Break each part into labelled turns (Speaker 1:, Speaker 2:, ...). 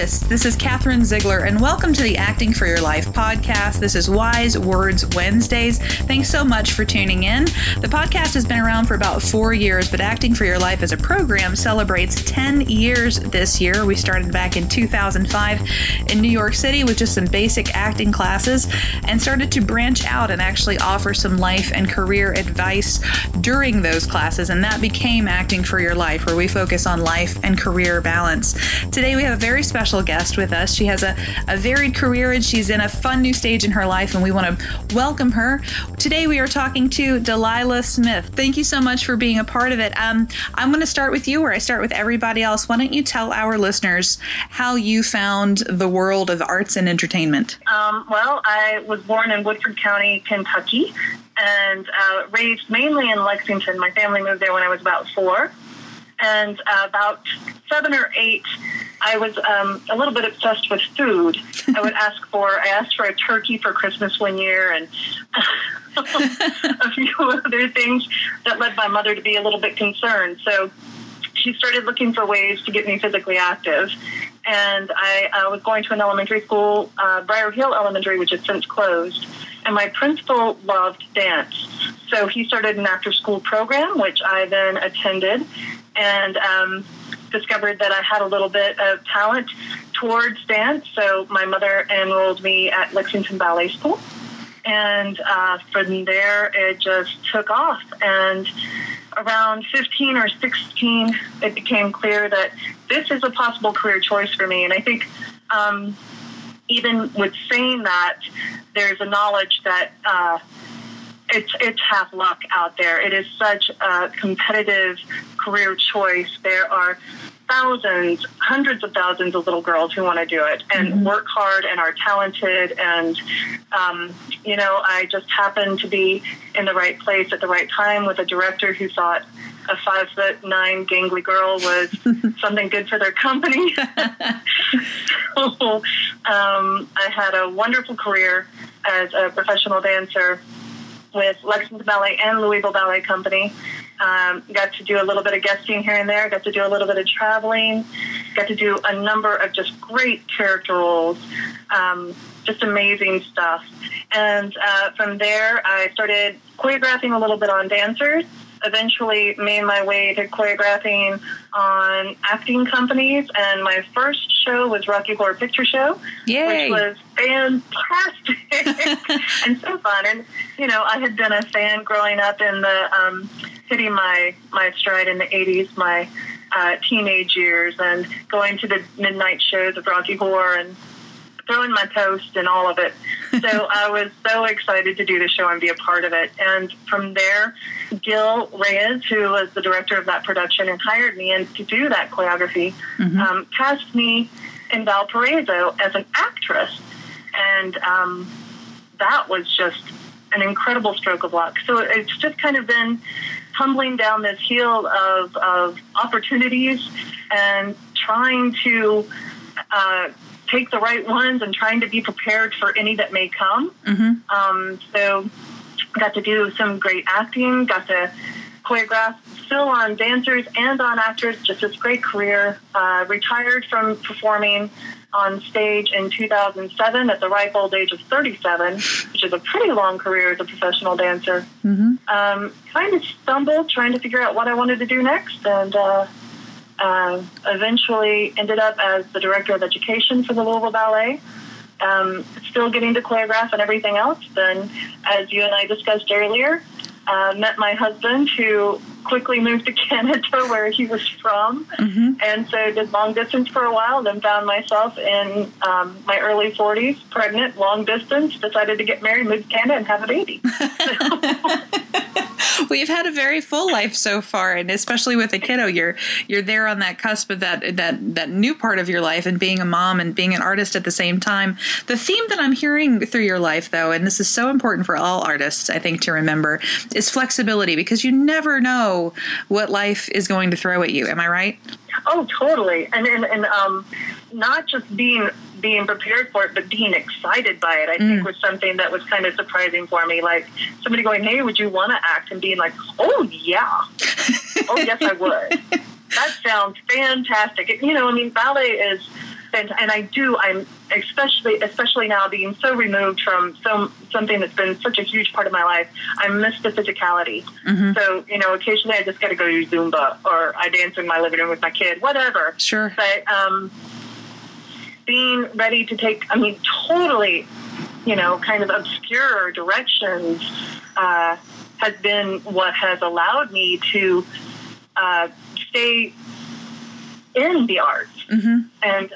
Speaker 1: artists. This is Catherine Ziegler, and welcome to the Acting for Your Life podcast. This is Wise Words Wednesdays. Thanks so much for tuning in. The podcast has been around for about 4 years, but Acting for Your Life as a program celebrates 10 years this year. We started back in 2005 in New York City with just some basic acting classes and started to branch out and actually offer some life and career advice during those classes, and that became Acting for Your Life, where we focus on life and career balance. Today we have a very special guest with us. She has a varied career and she's in a fun new stage in her life, and we want to welcome her. Today we are talking to Delilah Smith. Thank you so much for being a part of it. I'm going to start with you where I start with everybody else. Why don't you tell our listeners how you found the world of arts and entertainment?
Speaker 2: Well, I was born in Woodford County, Kentucky, and raised mainly in Lexington. My family moved there when I was about 4. And about 7 or 8, I was a little bit obsessed with food. I asked for a turkey for Christmas one year, and a few other things that led my mother to be a little bit concerned. So she started looking for ways to get me physically active. And I was going to an elementary school, Briar Hill Elementary, which has since closed. And my principal loved dance. So he started an after-school program, which I then attended, and discovered that I had a little bit of talent towards dance. So my mother enrolled me at Lexington Ballet School. And from there, it just took off. And around 15 or 16, it became clear that this is a possible career choice for me. And I think even with saying that, there's a knowledge that it's half luck out there. It is such a competitive career choice. There are thousands, hundreds of thousands of little girls who want to do it and work hard and are talented. And, I just happened to be in the right place at the right time with a director who thought a 5'9" gangly girl was something good for their company. So I had a wonderful career as a professional dancer with Lexington Ballet and Louisville Ballet Company. Got to do a little bit of guesting here and there, got to do a little bit of traveling, got to do a number of just great character roles, just amazing stuff. And from there, I started choreographing a little bit on dancers, eventually made my way to choreographing on acting companies, and my first show was Rocky Horror Picture Show.
Speaker 1: Yay.
Speaker 2: Which was fantastic and so fun. And, I had been a fan growing up in the hitting my stride in the 80s, my teenage years, and going to the midnight shows of Rocky Horror and throwing my toast and all of it. So I was so excited to do the show and be a part of it. And from there, Gil Reyes, who was the director of that production and hired me in to do that choreography, cast me in Valparaiso as an actress. And that was just an incredible stroke of luck. So it's just kind of been tumbling down this hill of opportunities and trying to take the right ones and trying to be prepared for any that may come. So got to do some great acting, got to choreograph still on dancers and on actors, just this great career. Retired from performing on stage in 2007 at the ripe old age of 37, which is a pretty long career as a professional dancer. Kind of stumbled trying to figure out what I wanted to do next, and eventually ended up as the director of education for the Louisville Ballet, still getting to choreograph and everything else. Then, as you and I discussed earlier, met my husband, who quickly moved to Canada, where he was from, and so did long distance for a while, then found myself in my early 40s, pregnant, long distance, decided to get married, move to Canada, and have a baby.
Speaker 1: Well, you've had a very full life so far, and especially with a kiddo, you're there on that cusp of that new part of your life, and being a mom and being an artist at the same time. The theme that I'm hearing through your life, though, and this is so important for all artists, I think, to remember, is flexibility, because you never know what life is going to throw at you. Am I right?
Speaker 2: Oh, totally. And not just being prepared for it, but being excited by it, I think was something that was kind of surprising for me. Like somebody going, hey, would you want to act? And being like, oh, yeah. Oh, yes, I would. That sounds fantastic. Ballet is And I'm especially now being so removed from something that's been such a huge part of my life, I miss the physicality. Mm-hmm. So, occasionally I just got to go do Zumba, or I dance in my living room with my kid, whatever.
Speaker 1: Sure.
Speaker 2: But being ready to take, totally, kind of obscure directions has been what has allowed me to stay in the arts. Mm-hmm. And,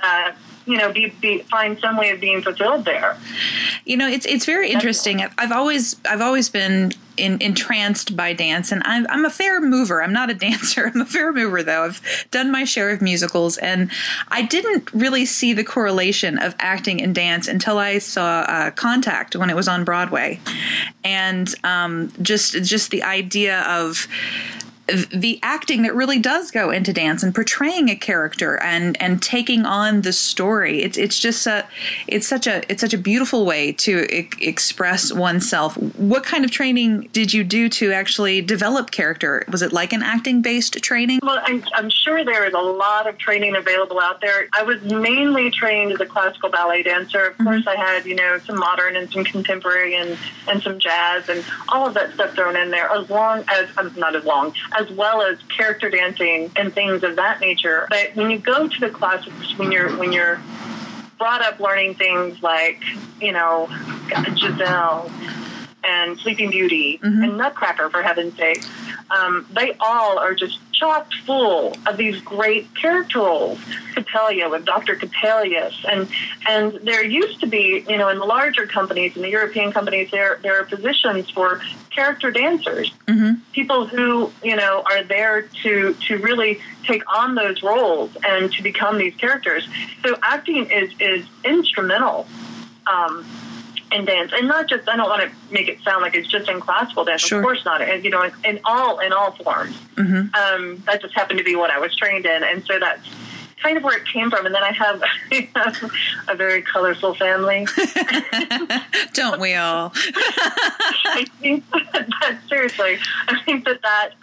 Speaker 2: find some way of being fulfilled there.
Speaker 1: It's very interesting. I've always been entranced by dance, and I'm a fair mover. I'm not a dancer. I'm a fair mover, though. I've done my share of musicals, and I didn't really see the correlation of acting and dance until I saw Contact when it was on Broadway, and just the idea of the acting that really does go into dance and portraying a character and taking on the story. It's such a beautiful way to express oneself. What kind of training did you do to actually develop character? Was it like an acting based training?
Speaker 2: Well, I'm sure there is a lot of training available out there. I was mainly trained as a classical ballet dancer. Of course, I had, some modern and some contemporary and some jazz and all of that stuff thrown in there, as well as character dancing and things of that nature. But when you go to the classics, when you're brought up learning things like, Giselle and Sleeping Beauty and Nutcracker, for heaven's sake, they all are just chock full of these great character roles. Capellia with Dr. Capelius. And there used to be, in the larger companies, in the European companies, there are positions for character dancers, people who, are there to really take on those roles and to become these characters. So acting is instrumental in dance, and not just, I don't want to make it sound like it's just in classical dance. Sure. Of course not. And, in all forms. That just happened to be what I was trained in. And so that's kind of where it came from. And then I have a very colorful family.
Speaker 1: Don't we all?
Speaker 2: I think that seriously, I think that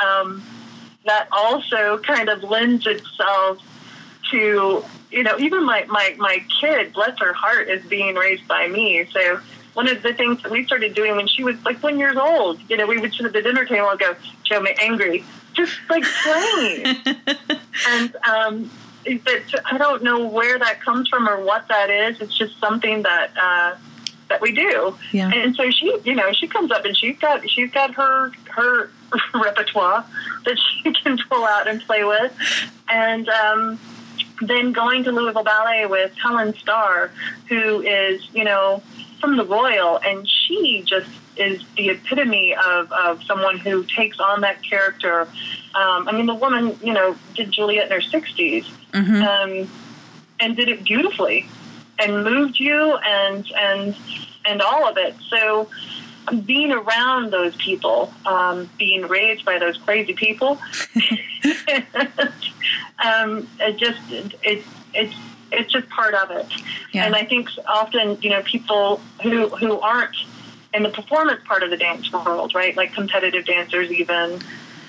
Speaker 2: also kind of lends itself to, even my kid, bless her heart, is being raised by me. So one of the things that we started doing when she was like 1 year old, we would sit at the dinner table and go, show me angry, just like playing. And I don't know where that comes from or what that is. It's just something that we do. Yeah. And so she comes up and she's got her repertoire that she can pull out and play with. And then going to Louisville Ballet with Helen Starr, who is, from the Royal, and she just is the epitome of someone who takes on that character. The woman, did Juliet in her 60s, and did it beautifully, and moved you, and all of it. So being around those people, being raised by those crazy people, it's just part of it. Yeah. And I think often, people who aren't in the performance part of the dance world, right, like competitive dancers even,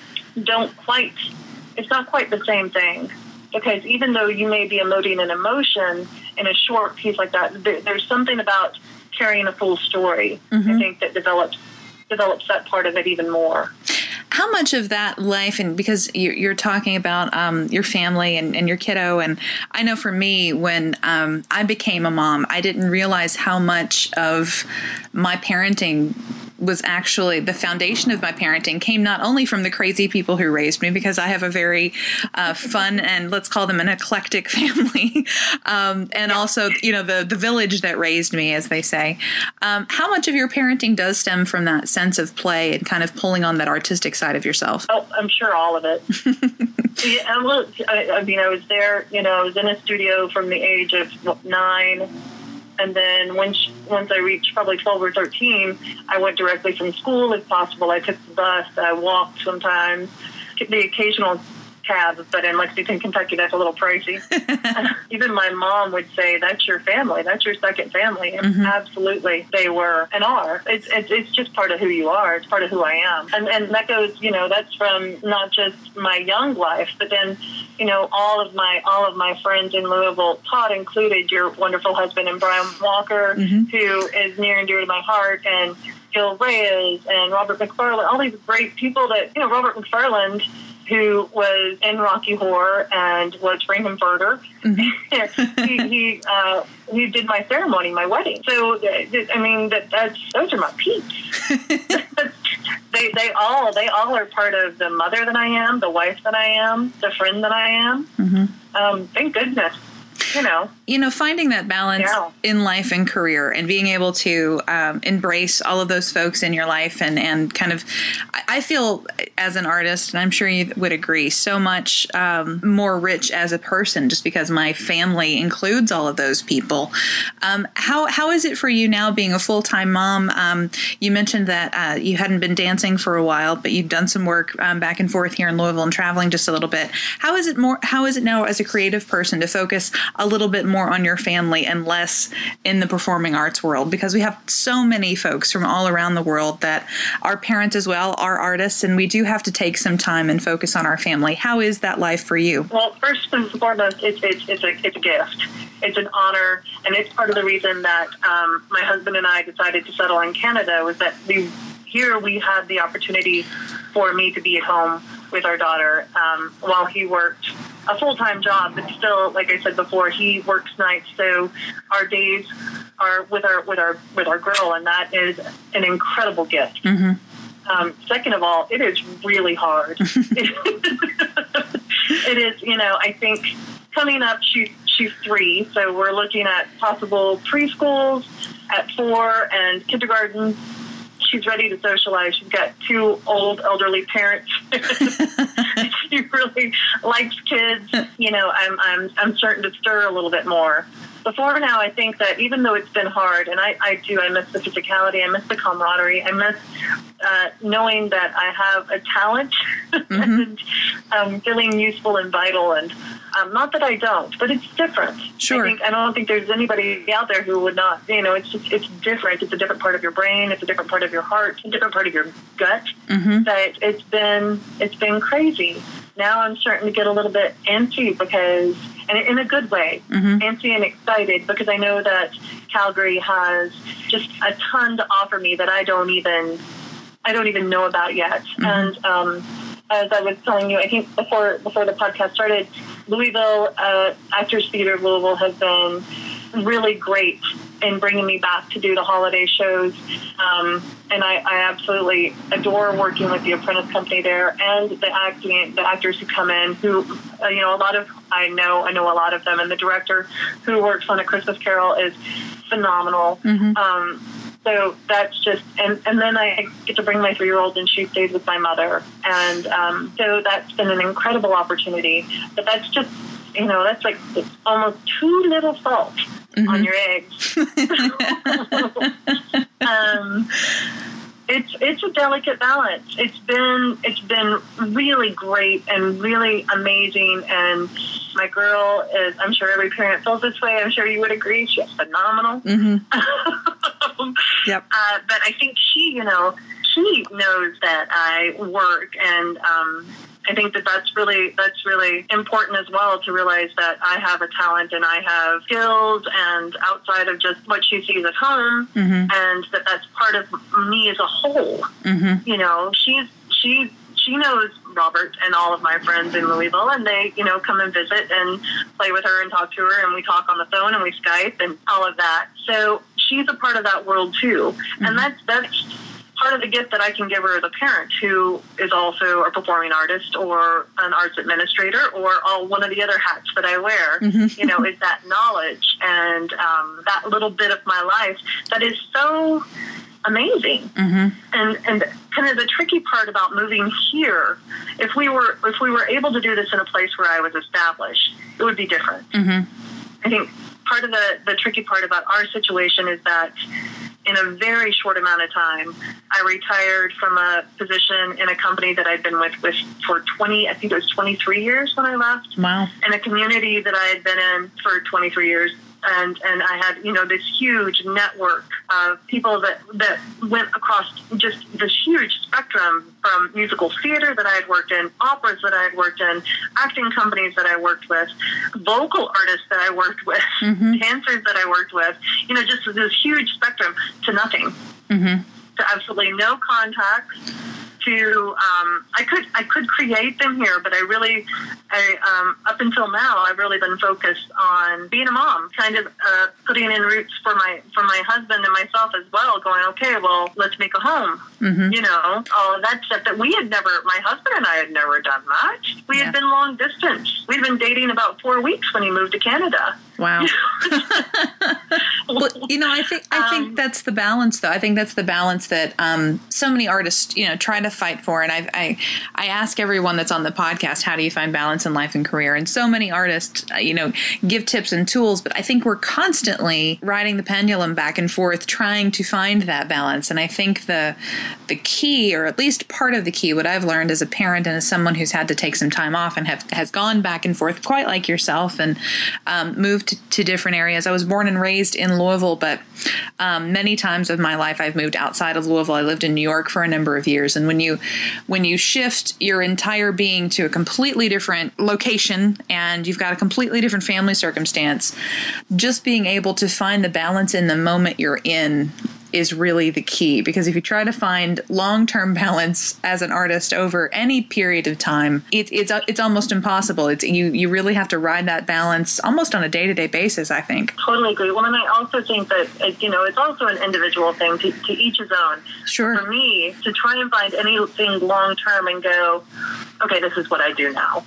Speaker 2: it's not quite the same thing. Because even though you may be emoting an emotion in a short piece like that, there's something about carrying a full story, I think, that develops that part of it even more.
Speaker 1: How much of that life, and because you're talking about your family and your kiddo, and I know for me, when I became a mom, I didn't realize how much of my parenting was actually the foundation of my parenting came not only from the crazy people who raised me, because I have a very fun and let's call them an eclectic family, and also, the village that raised me, as they say. How much of your parenting does stem from that sense of play and kind of pulling on that artistic side of yourself?
Speaker 2: Oh, I'm sure all of it. I was there, I was in a studio from the age of 9. And then once I reached probably 12 or 13, I went directly from school if possible. I took the bus. I walked sometimes. The occasional cab, but in Lexington, Kentucky, that's a little pricey. Even my mom would say, that's your family. That's your second family. And absolutely, they were and are. It's just part of who you are. It's part of who I am. And that goes, that's from not just my young life, but then, all of my friends in Louisville, Todd included, your wonderful husband, and Brian Walker, who is near and dear to my heart, and Gil Reyes and Robert McFarland, all these great people that, Robert McFarland, who was in Rocky Horror and was Frankenfurter. He did my ceremony, my wedding. So, those are my peeps. They all are part of the mother that I am, the wife that I am, the friend that I am. Thank goodness.
Speaker 1: Finding that balance in life and career, and being able to embrace all of those folks in your life, and kind of, I feel as an artist, and I'm sure you would agree, so much more rich as a person, just because my family includes all of those people. How is it for you now, being a full-time mom? You mentioned that you hadn't been dancing for a while, but you've done some work back and forth here in Louisville and traveling just a little bit. How is it now as a creative person to focus a little bit more on your family and less in the performing arts world? Because we have so many folks from all around the world that are parents as well, are artists, and we do have to take some time and focus on our family. How is that life for you?
Speaker 2: Well, first and foremost, it's a gift. It's an honor, and it's part of the reason that my husband and I decided to settle in Canada, was that we had the opportunity for me to be at home with our daughter while he worked a full-time job, but still, like I said before, he works nights, so our days are with our girl, and that is an incredible gift. Second of all, it is really hard. It is, I think coming up, she's 3, so we're looking at possible preschools at 4 and kindergarten. She's ready to socialize. She's got 2 old elderly parents. She really likes kids. I'm starting to stir a little bit more. Before now, I think that even though it's been hard, and I miss the physicality, I miss the camaraderie, I miss knowing that I have a talent and feeling useful and vital. And not that I don't, but it's different.
Speaker 1: Sure.
Speaker 2: I don't think there's anybody out there who would not. It's different. It's a different part of your brain. It's a different part of your heart. A different part of your gut. That it's been crazy. Now I'm starting to get a little bit antsy because, and in a good way, antsy and excited, because I know that Calgary has just a ton to offer me that I don't even know about yet. And as I was telling you, I think before the podcast started, Louisville, Actors Theater of Louisville has been really great in bringing me back to do the holiday shows. And I absolutely adore working with the Apprentice Company there, and the actors who come in, who, I know a lot of them, and the director who works on A Christmas Carol is phenomenal. So that's just, and then I get to bring my 3-year-old, and she stays with my mother. And so that's been an incredible opportunity. But that's just, that's like it's almost too little salt on your eggs. It's a delicate balance. It's been really great and really amazing. And my girl is, I'm sure every parent feels this way. I'm sure you would agree. She's phenomenal.
Speaker 1: Yep.
Speaker 2: But I think she knows that I work, and I think that's really important as well, to realize that I have a talent and I have skills, and outside of just what she sees at home, and that's part of me as a whole. She knows Robert and all of my friends in Louisville, and they, come and visit and play with her and talk to her, and we talk on the phone and we Skype and all of that. So she's a part of that world too. And that's part of the gift that I can give her as a parent, who is also a performing artist or an arts administrator or one of the other hats that I wear, is that knowledge and that little bit of my life that is so amazing. And kind of the tricky part about moving here, if we were able to do this in a place where I was established, it would be different. I think part of the tricky part about our situation is that in a very short amount of time, I retired from a position in a company that I'd been with for 23 years when I left.
Speaker 1: Wow.
Speaker 2: In a community that I had been in for 23 years. And I had, this huge network of people that went across just this huge spectrum, from musical theater that I had worked in, operas that I had worked in, acting companies that I worked with, vocal artists that I worked with, dancers that I worked with, just this huge spectrum to nothing, to absolutely no contacts. I could create them here, but up until now, I've really been focused on being a mom, kind of putting in roots for my husband and myself as well, going, okay, well, let's make a home, all of that stuff that my husband and I had never done that. We had been long distance. We'd been dating about 4 weeks when he moved to Canada.
Speaker 1: Wow. Well, I think that's the balance, though. I think that's the balance that so many artists, try to fight for. And I ask everyone that's on the podcast, how do you find balance in life and career? And so many artists, give tips and tools, but I think we're constantly riding the pendulum back and forth, trying to find that balance. And I think the key, or at least part of the key, what I've learned as a parent and as someone who's had to take some time off and has gone back and forth, quite like yourself, and moved to different areas. I was born and raised in Louisville, but many times of my life I've moved outside of Louisville. I lived in New York for a number of years. And when you shift your entire being to a completely different location and you've got a completely different family circumstance, just being able to find the balance in the moment you're in is really the key. Because if you try to find long-term balance as an artist over any period of time, it's almost impossible. You really have to ride that balance almost on a day-to-day basis, I think.
Speaker 2: Totally agree. Well, and I also think that, it's also an individual thing, to each his own.
Speaker 1: Sure.
Speaker 2: For me, to try and find anything long-term and go, okay, this is what I do now.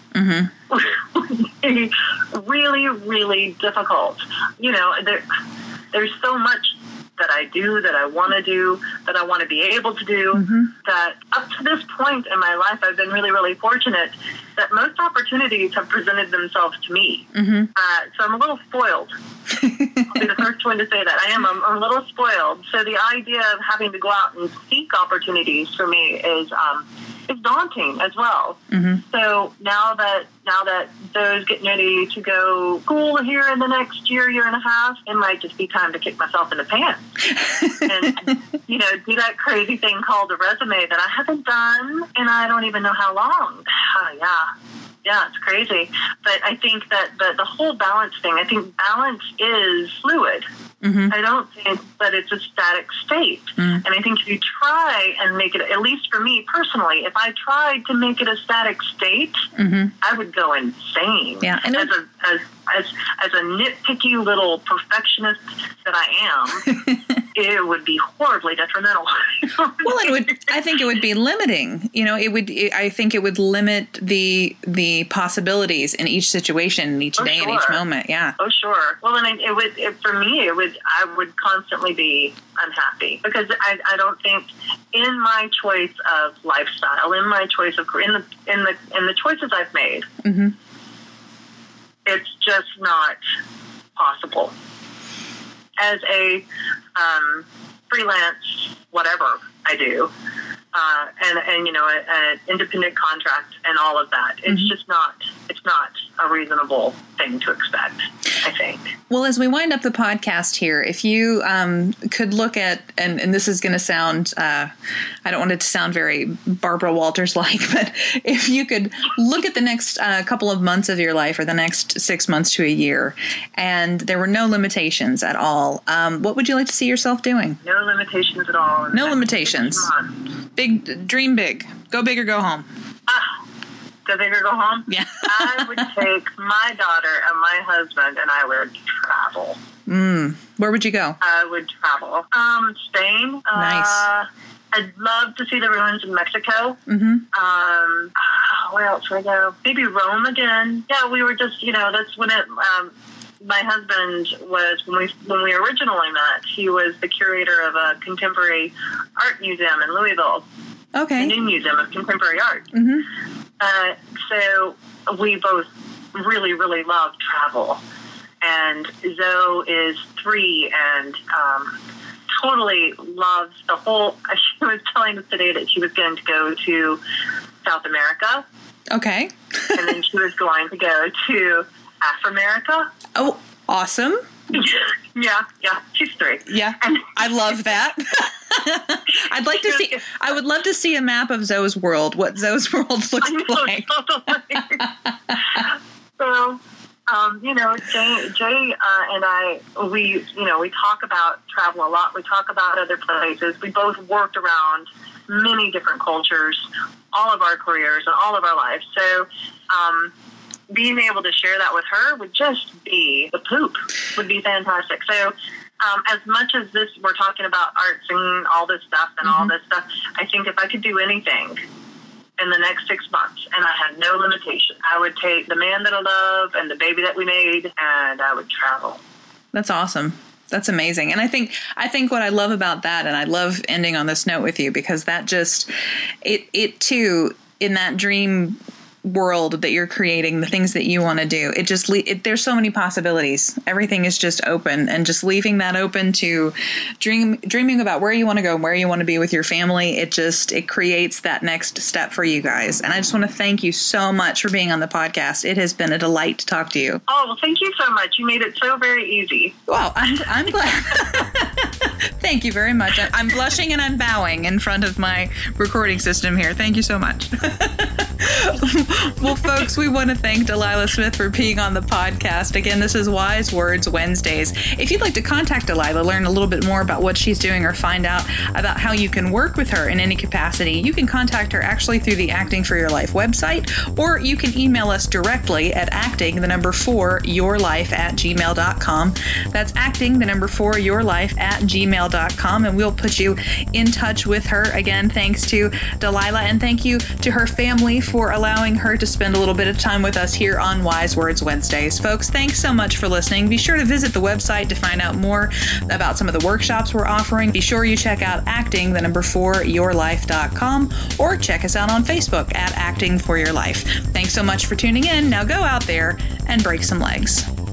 Speaker 2: Really, really difficult. There's so much that I do, that I want to do, that I want to be able to do, that up to this point in my life, I've been really, really fortunate that most opportunities have presented themselves to me. So I'm a little spoiled. I'll be the first one to say that. I'm a little spoiled. So the idea of having to go out and seek opportunities for me is daunting as well. So now that those getting ready to go school here in the next year and a half, it might just be time to kick myself in the pants and do that crazy thing called a resume that I haven't done, and I don't even know how long. Yeah, it's crazy. But I think that the whole balance thing, I think balance is fluid. I don't think that it's a static state. And I think if you try and make it, at least for me personally, if I tried to make it a static state, I would go insane. Yeah, as a nitpicky little perfectionist that I am, it would be horribly detrimental.
Speaker 1: Well, I think it would be limiting. I think it would limit the possibilities in each situation, each day, and each moment. Yeah.
Speaker 2: Oh, sure. Well, and I would constantly be unhappy because I don't think in my choice of lifestyle, in my choice of career, in the choices I've made, it's just not possible. As a freelance, whatever I do, and an independent contract and all of that, it's not a reasonable thing to expect, I think.
Speaker 1: Well, as we wind up the podcast here, if you could look at, and this is going to sound, I don't want it to sound very Barbara Walters-like, but if you could look at the next couple of months of your life or the next 6 months to a year, and there were no limitations at all, what would you like to see yourself doing?
Speaker 2: No limitations at all.
Speaker 1: No limitations. Dream big. Go big or go home.
Speaker 2: Go big or go home?
Speaker 1: Yeah.
Speaker 2: I would take my daughter and my husband, and I would travel.
Speaker 1: Where would you go?
Speaker 2: I would travel. Spain.
Speaker 1: Nice.
Speaker 2: I'd love to see the ruins in Mexico. Where else would I go? Maybe Rome again. Yeah, we were just, that's when it... my husband was, when we originally met, he was the curator of a contemporary art museum in Louisville.
Speaker 1: Okay.
Speaker 2: The New Museum of Contemporary Art. So we both really, really love travel. And Zoe is 3 and totally loves the whole, she was telling us today that she was going to go to South America.
Speaker 1: Okay.
Speaker 2: And then she was going to go to Afro-America.
Speaker 1: Oh, awesome.
Speaker 2: Yeah, she's 3.
Speaker 1: Yeah, I love that. I would love to see a map of Zoe's world, what Zoe's world looks like.
Speaker 2: Totally. So, Jay and I, we talk about travel a lot. We talk about other places. We both worked around many different cultures, all of our careers and all of our lives. So, being able to share that with her would just be the poop, would be fantastic. So, as much as this, we're talking about arts and all this stuff and all this stuff, I think if I could do anything in the next 6 months and I had no limitation, I would take the man that I love and the baby that we made, and I would travel.
Speaker 1: That's awesome. That's amazing. And I think what I love about that, and I love ending on this note with you, because that just, it too, in that dream world that you're creating, the things that you want to do, it just there's so many possibilities. Everything is just open, and just leaving that open to dreaming about where you want to go, where you want to be with your family. It creates that next step for you guys. And I just want to thank you so much for being on the podcast. It has been a delight to talk to you.
Speaker 2: Oh, well, thank you so much. You made it so very easy.
Speaker 1: Well, I'm glad. Thank you very much. I'm blushing and I'm bowing in front of my recording system here. Thank you so much. Well, folks, we want to thank Delilah Smith for being on the podcast. Again, this is Wise Words Wednesdays. If you'd like to contact Delilah, learn a little bit more about what she's doing, or find out about how you can work with her in any capacity, you can contact her actually through the Acting for Your Life website, or you can email us directly at acting4yourlife@gmail.com. That's acting4yourlife@gmail.com, and we'll put you in touch with her. Again, thanks to Delilah, and thank you to her family for allowing her to spend a little bit of time with us here on Wise Words Wednesdays. Folks, thanks so much for listening. Be sure to visit the website to find out more about some of the workshops we're offering. Be sure you check out acting4yourlife.com, or check us out on Facebook at Acting for Your Life. Thanks so much for tuning in. Now go out there and break some legs.